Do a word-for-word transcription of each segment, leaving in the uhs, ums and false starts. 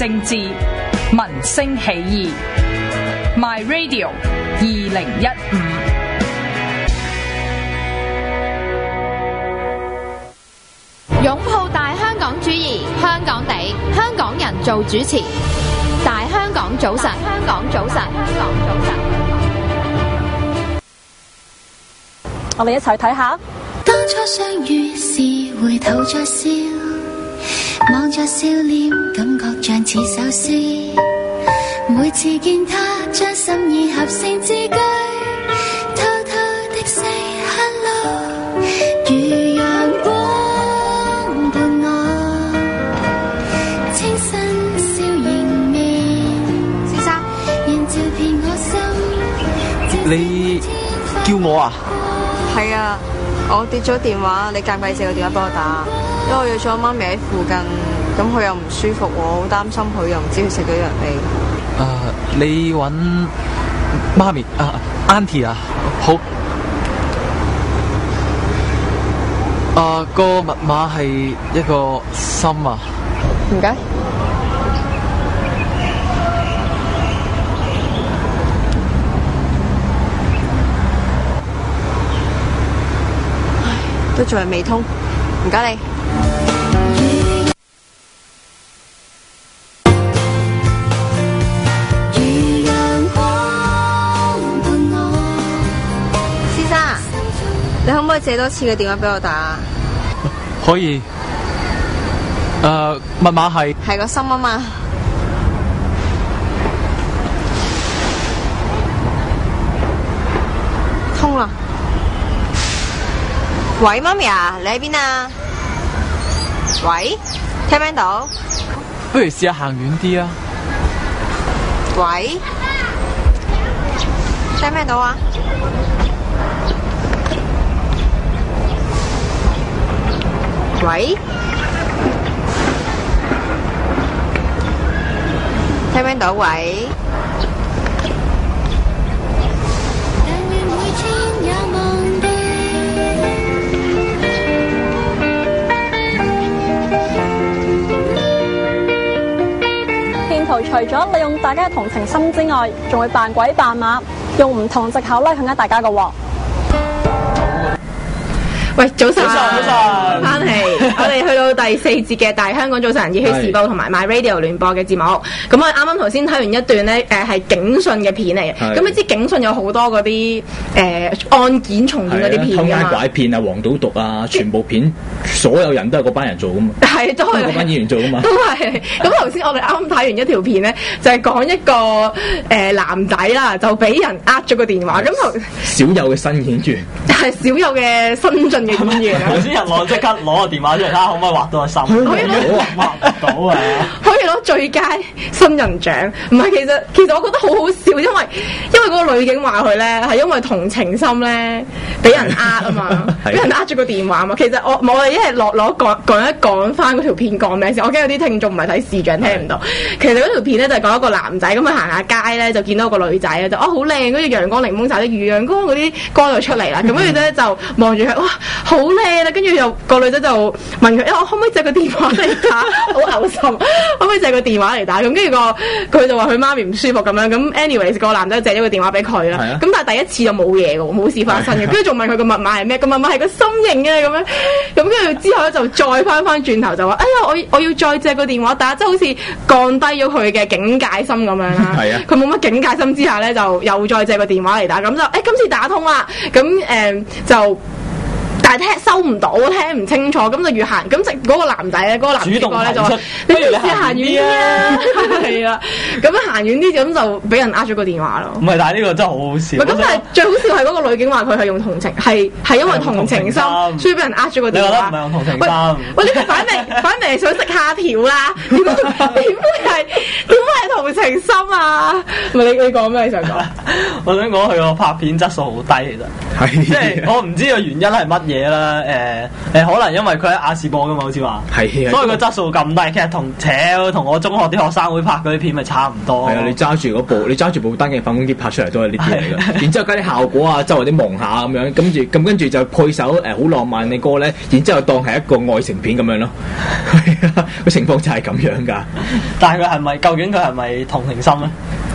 政治，民聲起義。My Radio 二零一五。 擁抱大香港主義，香港地，香港人做主持。大香港早晨，香港早晨，香港早晨。 我哋一齊睇下。 當初相遇時，回頭再笑，望着笑臉，感覺像似首詩。每次見他，將心意合成字句，偷偷的 say hello， 如陽光伴我，清新笑迎面。先生，仍照遍我心。 你叫我啊？ 係啊，我跌咗電話，你介唔介意借個電話幫我打？因為我約咗媽咪喺附近，咁佢又唔舒服，我好擔心佢，又唔知佢食咗藥未。 誒、uh, 你揾媽咪啊 Auntie 啊，好。啊、uh, 個密碼係一個心啊。 唔該。都仲係未通，唔該你。先生，你可唔可以借多次嘅電話俾我打？ 可以。誒、uh, 密碼係係個心啊嘛。通啦。喂，媽咪啊，你喺邊啊？喂，聽唔聽到？ 不如試下行遠啲啊！ 喂，聽唔聽到啊？喂，聽唔聽到？喂。 除咗利用大家嘅同情心之外，仲會扮鬼扮馬，用唔同藉口咧去呃大家嘅喎。 喂，早晨，早晨， 早晨， 翻嚟，我哋去到第四節嘅大香港早晨熱血時報同埋 My Radio 聯播嘅節目。咁我啱啱頭先睇完一段咧，誒係警訊嘅片嚟嘅。咁你知警訊有好多嗰啲誒案件重演嗰啲片㗎嘛？ 偷奸拐騙啊、黃賭毒啊，全部片所有人都係嗰班人做㗎嘛。 係，都係嗰班演員做㗎嘛。 都係。咁頭先我哋啱啱睇完一條片咧，就係、是、講一個誒、呃、男仔啦，就俾人呃咗個電話。咁頭少有嘅新演員， 係少有嘅新進嘅演員。 頭先人攞即刻攞個電話出嚟睇下，可唔可以畫到個心？ 可以攞畫唔到啊！ 可以攞最佳新人獎。唔係，其實其實我覺得好好笑，因為因為嗰個女警話佢咧係因為同情心咧俾人呃啊嘛，俾人呃咗個電話啊嘛。其實我我哋一係落攞講講一講翻嗰條片講咩先。我驚有啲聽眾唔係睇視像聽唔到。其實嗰條片咧就係講一個男仔咁佢行下街咧就見到個女仔咧就哦好靚，嗰啲陽光檸檬茶啲魚陽光嗰啲光就出嚟啦。咁跟住咧就望住佢，哇好靚啦！跟住又個女仔就問佢：，誒、欸、我可唔可以借個電話嚟打？好嘔心，可唔可以借個電話嚟打？咁跟住個佢就話佢媽咪唔舒服咁樣。咁 anyways 個男仔借咗個電話俾佢啦。咁、啊、但係第一次就冇嘢嘅，冇事發生嘅。跟住仲問佢個密碼係咩？個密碼係個心形嘅咁樣。咁跟住之後咧就再翻翻轉頭就話：，哎呀我我要再借個電話打，即係好似降低咗佢嘅警戒心咁樣啦。係啊，佢冇乜警戒心之下咧，就又再借個電話嚟打。咁就誒、欸、今次打通啦。咁誒、呃、就。但係聽收唔到，聽唔清楚，咁就越行，咁即嗰個男仔咧，嗰、嗰個男主角咧就話：你不如你行遠啲啊！係啊，咁樣行遠啲，咁就俾人呃咗個電話咯。 唔係，但係呢個真係好好笑。 咁，但係最好笑係嗰個女警話佢係用同情，係係因為同情心，所以俾人呃咗個電話。 你覺得唔係用同情心？ 喂，你反明反明係想食蝦條啦？點點會係點會係同情心啊？唔係你你講咩？你想講？ 我想講佢個拍片質素好低，其實係即係我唔知個原因係乜嘢啦。誒誒，可能因為佢喺亞視播噶嘛，好似話係，所以個質素咁低。其實同扯同我中學啲學生會拍嗰啲片咪差唔多。係啊，你揸住嗰部，你揸住部單鏡反光機拍出嚟都係呢啲嚟嘅。然之後加啲效果啊，周圍啲蒙下咁樣，跟住咁跟住就配首誒好浪漫嘅歌咧，然之後當係一個愛情片咁樣咯。係啊，個情況就係咁樣㗎。但係佢係咪？究竟佢係咪同情心咧？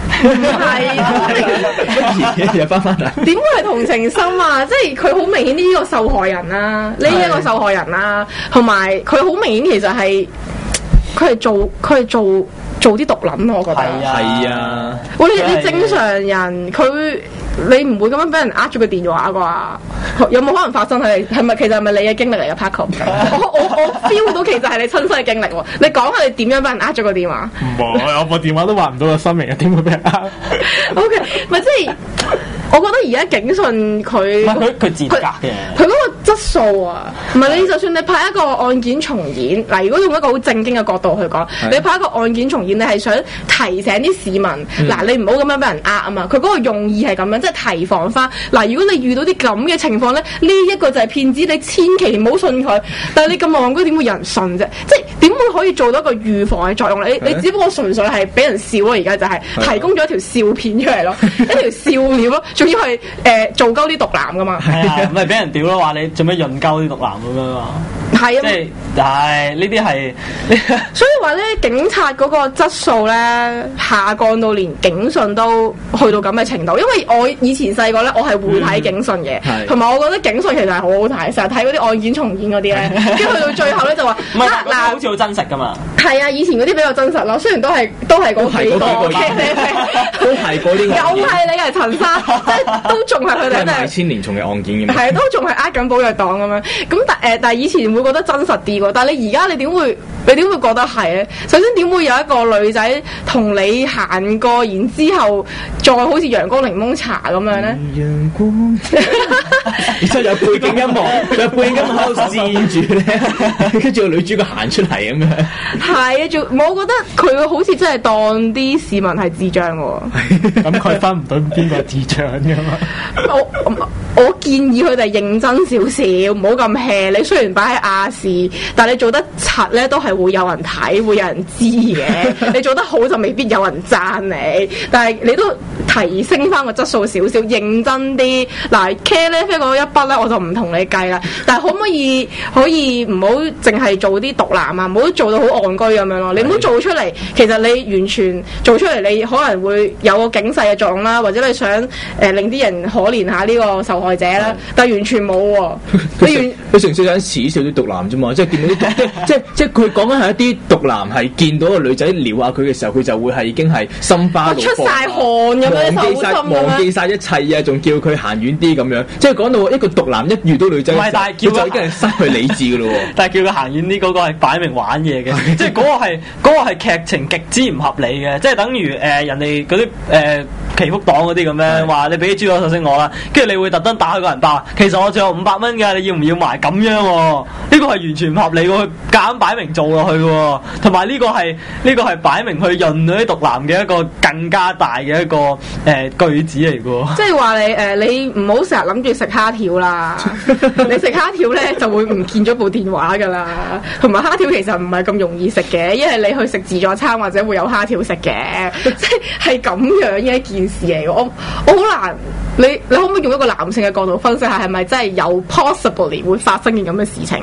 係，又翻翻嚟。點會係同情心啊？即係佢好明顯呢個受害人啦、啊，呢一個受害人啦、啊，同埋佢好明顯其實係佢係做佢係做做啲毒撚，我覺得係啊。喂，你你正常人佢。你唔會咁樣俾人呃咗個電話啩？有冇可能發生係係咪其實係咪你嘅經歷嚟嘅 Paco？ 我我我 feel 到其實係你親身嘅經歷喎。你講下你點樣俾人呃咗個電話？冇，我部電話都畫唔到個身名，點會俾人呃 ？O K， 咪即係我覺得而家警訊佢佢佢自格嘅，佢嗰個質素啊，唔係你就算你拍一個案件重演嗱，如果用一個好正經嘅角度去講，你拍一個案件重演，你係想提醒啲市民嗱、嗯，你唔好咁樣俾人呃啊嘛。佢嗰個用意係咁樣，即係提防翻嗱。如果你遇到啲咁嘅情況咧，呢、這、一個就係騙子，你千祈唔好信佢。但係你咁戇居，點會有人信啫？即係點會可以做到一個預防嘅作用？你你只不過純粹係俾人笑咯，而家就係提供咗一條笑片出嚟咯，一條笑料咯，仲要係誒、呃、做鳩啲毒男噶嘛？係啊，唔係俾人屌咯，話你做咩潤鳩啲毒男咁樣嘛？係啊，即係係呢啲係，所以話咧，警察嗰個質素咧下降到連警訊都去到咁嘅程度。因為我以前細個咧，我係會睇警訊嘅，同、嗯、埋我覺得警訊其實係好好睇，成日睇嗰啲案件重演嗰啲咧，跟住去到最後咧就話唔係嗱，好似好真實噶嘛。係啊，以前嗰啲比較真實咯，雖然都係都係嗰幾個，都係嗰啲，又係你係陳生，即係都仲係佢哋即係千年蟲嘅案件咁。係都仲係呃緊寶藥黨咁樣。咁但誒，但係以前會覺得真實啲喎，但係你而家你點會你點會覺得係咧？首先點會有一個女仔同你行過，然之後再好似陽光檸檬茶咁樣咧？陽光，然之後有背景音樂，有背景音樂喺度扇住咧，跟住個女主角行出嚟咁樣。係啊，仲我覺得佢好似真係當啲市民係智障喎。咁佢分唔到邊個係智障㗎嘛？我我建議佢哋認真少少，唔好咁 hea。你雖然擺喺亞視，但係你做得柒咧，都係會有人睇，會有人知嘅。你做得好就未必有人讚你，但係你都提升翻個質素少少，認真啲。嗱 ，K 咧飛嗰一筆咧，我就唔同你計啦。但係可唔可以可以唔好淨係做啲毒男啊？唔好做到好戇居咁樣咯。你唔好做出嚟，其實你完全做出嚟，你可能會有個警示嘅作用啦，或者你想誒、呃、令啲人可憐下呢個受害者啦。但係完全冇喎。你完佢純粹想恥笑啲毒男啫嘛，即係見到啲即即即佢講緊係一啲毒男係見到個女仔撩下佢嘅時候，佢就會係已經係心花怒放，出晒汗咁樣，忘記晒忘記晒一切啊，仲叫佢行遠啲咁樣。即係講到一個毒男一遇到女仔，唔係，但係叫佢已經係失去理智噶咯。但係叫佢行遠啲嗰個係擺明玩嘢嘅，即係嗰個係嗰、嗰個係劇情極之唔合理嘅，即係等於誒、呃、人哋嗰啲誒祈福黨嗰啲咁樣話你俾啲豬肉首飾我啦，跟住你會特登打開個人包，其實我仲有五百蚊㗎，你要唔要埋咁樣喎、啊？呢、呢個係完全唔合理喎，佢夾硬擺明做落去喎，同埋呢個係呢、呢個係擺明去潤嗰啲毒男嘅一個更加大嘅一個誒、呃、句子嚟嘅喎。即係話你誒、呃、你唔好成日諗住食蝦條啦，你食蝦條咧就會唔見咗部電話㗎啦，同埋蝦條其實唔係咁容易食嘅，因為你去食自助餐或者會有蝦條食嘅，即係係咁樣嘅一件事嚟嘅。我我好難，你你可唔可以用一個男性嘅角度分析下，係咪真係有 possibly 會發生件咁嘅事情啊？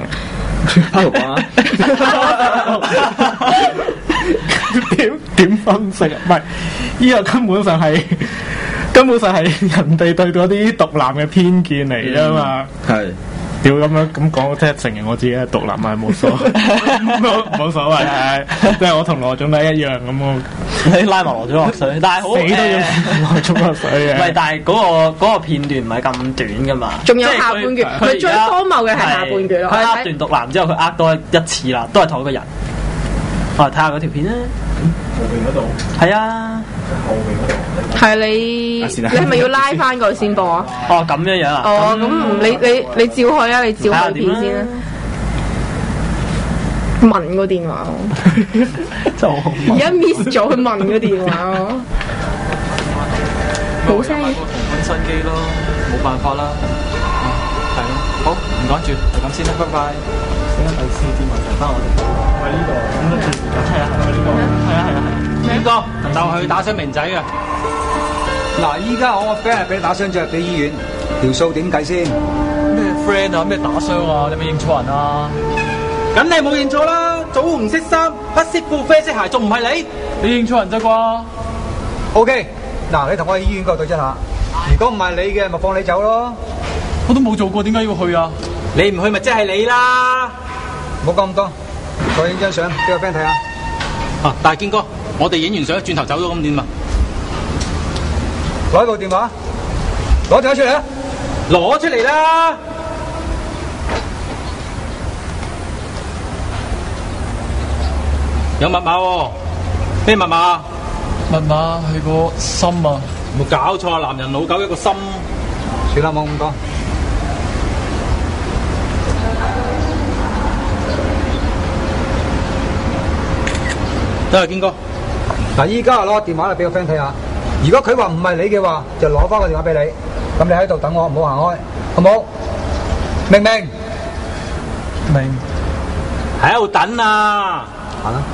點點分析啊？唔係，呢個根本上係根本上係人哋對嗰啲毒男嘅偏見嚟㗎嘛。係、嗯。屌咁樣咁講，即係承認我自己係毒男係冇所謂，冇冇所謂係，即係我同羅總都一樣咁我，你拉埋羅總落水，但係好死都要羅總落水嘅。唔係，但係嗰、嗰個嗰個片段唔係咁短噶嘛，仲有下半段，佢最荒謬嘅係下半段咯。佢呃段毒男之後，佢呃多一次啦，都係同一個人。我嚟睇下嗰條片啦。後邊嗰度。係啊。後邊嗰度。係你，你係咪要拉翻佢先播啊？哦，咁樣樣啊？哦，咁你你你照開啊，你照開片先啦。 問個電話， 真係好而家 miss 咗佢問個電話，冇聲嘅。 揾新機咯，冇辦法啦。係咯，好唔講住，就咁先啦，拜拜。點解第四節目提翻我哋？喺呢度，咁多段時間。係啊，係咪呢個？係啊，係啊，係。邊個？就去打傷明仔嘅。 嗱，依家我個 friend 係俾你打傷，著俾醫院，條數點計先？ 咩 friend 啊？咩打傷啊？你有冇認錯人啊？ 咁你冇認錯啦，棗紅色衫、黑色褲、啡色鞋，仲唔係你？ 你認錯人咋啩 ？O K， 嗱，你同我去醫院嗰度對質下。如果唔係你嘅，咪放你走咯。 我都冇做過，點解要去啊？ 你唔去咪即係你啦。 唔好講咁多，再影張相俾個 friend 睇下。 啊，大堅哥，我哋影完相轉頭走咗咁點啊？ 攞部電話，攞電話出嚟啊！ 攞出嚟啦！有密碼喎，咩密碼？ 密碼係個心啊！ 冇搞錯啊！男人老狗一個心。 算啦，冇咁多。 得啦，堅哥。 嗱，依家攞個電話嚟俾個 friend 睇下。如果佢話唔係你嘅話，就攞翻個電話俾你。咁你喺度等我，唔好行開，好冇？明唔明？ 明。 喺度等啊！ 行啦。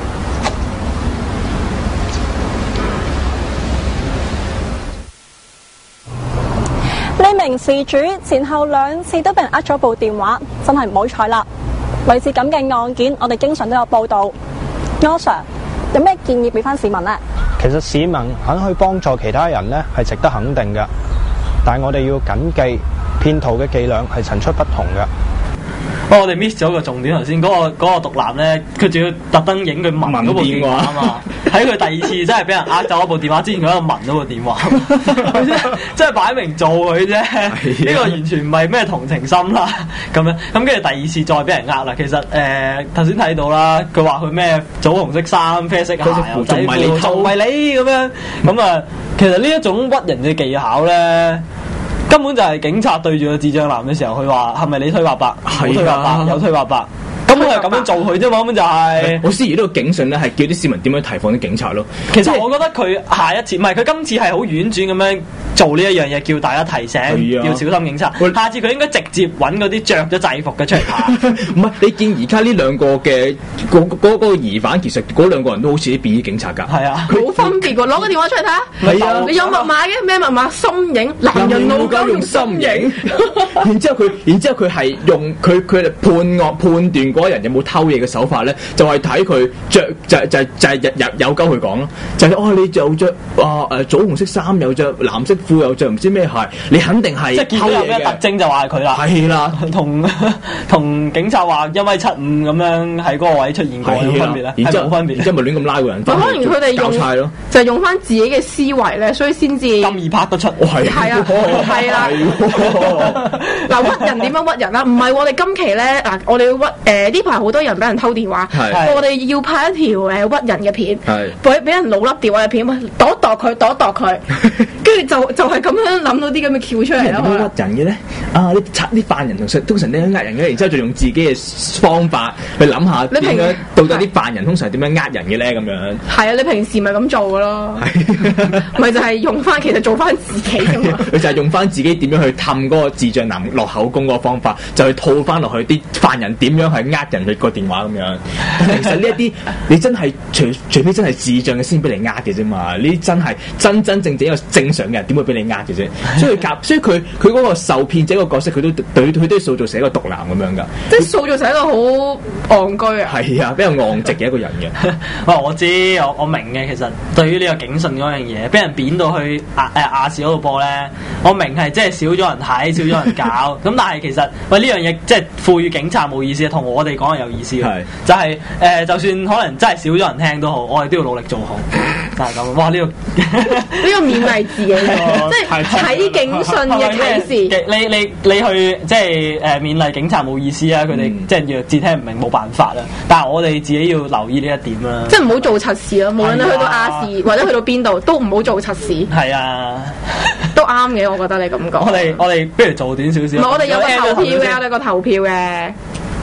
呢名事主前後兩次都俾人呃咗部電話，真係唔好彩啦。類似咁嘅案件，我哋經常都有報道。柯 Sir， 有咩建議俾翻市民呢？ 其實市民肯去幫助其他人呢，係值得肯定嘅，但係我哋要謹記，騙徒嘅伎倆係層出不窮嘅。 不過我哋 miss 咗個重點，頭先嗰個嗰個毒男咧，佢仲要特登影佢聞嗰部電話啊嘛，喺佢第二次真係俾人呃走一部電話之前，佢喺度聞嗰部電話，佢真係真係擺明做佢啫。呢個完全唔係咩同情心啦，咁樣咁跟住第二次再俾人呃啦。其實誒頭先睇到啦，佢話佢咩棗紅色衫、啡色鞋、牛仔褲，仲唔係你咁樣咁啊？其實呢一種屈人嘅技巧咧。根本就係警察對住個智障男嘅時候，佢話係咪你推八百？冇推八百，有推八百。根本係咁樣做佢啫嘛，根本就係。 我思疑呢個警訊咧，係叫啲市民點樣提防啲警察咯。 其實我覺得佢下一次唔係佢今次係好婉轉咁樣做呢一樣嘢，叫大家提醒要小心警察。下次佢應該直接揾嗰啲着咗制服嘅出嚟打。 唔係你見而家呢兩個嘅嗰嗰嗰個疑犯，其實嗰兩個人都好似啲便衣警察㗎。 係啊， 冇分別喎，攞個電話出嚟睇下。 係啊， 你有密碼嘅咩密碼？心影，男人老狗用心影。 然之後佢，然之後佢係用佢佢哋判惡判斷嗰個人有冇偷嘢嘅手法咧，就係睇佢着就就就係有有鳩佢講咯，就係哦你就着啊誒棗紅色衫，又着藍色褲，又着唔知咩鞋，你肯定係即係見到有咩特徵就話係佢啦。 係啦， 同同警察話一米七五咁樣喺嗰個位出現過有分別咧，係冇分別。 然之後咪亂咁拉個人， 可能佢哋用就係用翻自己嘅思維咧，所以先至咁易拍得出。 係係啊，係啦。嗱屈人點樣屈人啊？唔係我哋今期咧嗱，我哋要屈誒呢排好多人俾人偷電話，我哋要拍一條誒屈人嘅片，俾俾人老笠電話嘅片，度一度佢，度一度佢，跟住就就係咁樣諗到啲咁嘅橋出嚟咯。 點樣屈人嘅咧？啊！啲賊啲犯人同通常都係呃人嘅，然之後就用自己嘅方法去諗下點樣到底啲犯人通常點樣呃人嘅咧？咁樣係啊！你平時咪咁做嘅咯，咪就係用翻其實做翻自己㗎嘛。 佢就係用翻自己點樣去氹嗰個智障男落口供嗰個方法，就去套翻落去啲犯人點樣去呃人去個電話咁樣。其實呢一啲你真係除除非真係智障嘅先俾你呃嘅啫嘛，呢啲真係真真正正一個正常嘅人點會俾你呃嘅啫？所以夾，所以佢佢嗰個受騙者個角色，佢都對佢都塑造成一個毒男咁樣噶， 即係塑造成一個好戇居啊！ 係啊，比較戇直嘅一個人嘅。 哇！我知，我我明嘅。其實對於呢個警訊嗰樣嘢，俾人扁到去亞誒亞視嗰度播咧，我明係即係少咗人睇，少咗人搞。咁但係其實喂呢樣嘢即係賦予警察冇意思，同我哋講係有意思嘅。係就係、是、誒、呃，就算可能真係少咗人聽都好，我哋都要努力做好。就係咁。哇！呢、這個呢個勉勵自己，即係睇警訊嘅啟示。 你你你去即係誒勉勵警察冇意思啊！佢哋、嗯、即係弱智聽唔明冇辦法啦。但係我哋自己要留意呢一點啦。 即係唔好做賊事咯，無論你去到亞視或者去到邊度，都唔好做賊事。 係啊， 都啱嘅，我覺得你咁講。 我哋我哋不如做短少少。 唔係，我哋有個投票嘅，我哋有個投票嘅。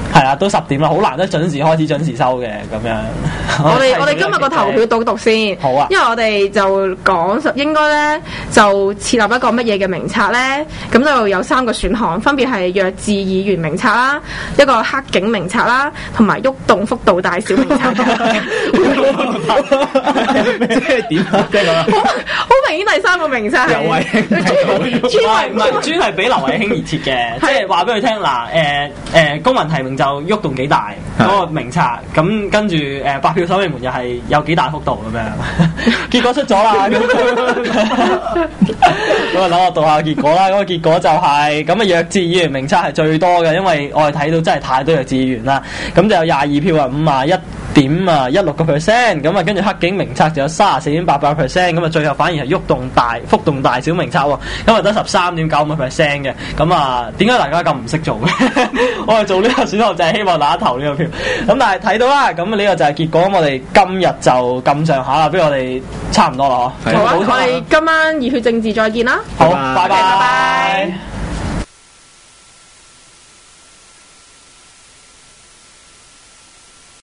係啦，都十點啦，好難得準時開始準時收嘅咁樣。 我哋我哋今日個投票讀讀先， 好啊， 因為我哋就講應該咧就設立一個乜嘢嘅名冊咧，咁就有三個選項，分別係弱智議員名冊啦，一個黑警名冊啦，同埋喐動幅度大小名冊。 即係點啊？即係咁啊！ 好明顯第三個名冊係劉慧卿， 專唔係專係俾劉慧卿而設嘅，即係話俾佢聽嗱誒誒公民提名就喐動幾大嗰個名冊，咁跟住誒白票守尾門又係有幾大幅度咁樣，結果出咗啦。咁啊等我讀下結果啦，嗰個結果就係咁啊弱智議員名冊係最多嘅，因為我哋睇到真係太多弱智議員啦，咁就有廿二票啊，五啊一點啊一六個 percent， 咁啊跟住黑警名冊就有三十四點八八 percent， 咁啊最後反而係喐動大幅動大小名冊喎，咁啊得十三點九五 percent 嘅，咁啊點解大家咁唔識做嘅？我哋做呢個選項就係希望大家投呢個票，咁但係睇到啦，咁呢個就係結果，我哋今日就咁上下啦，不如我哋差唔多啦嗬。 好啊，我哋今晚熱血政治再見啦。 好，拜拜。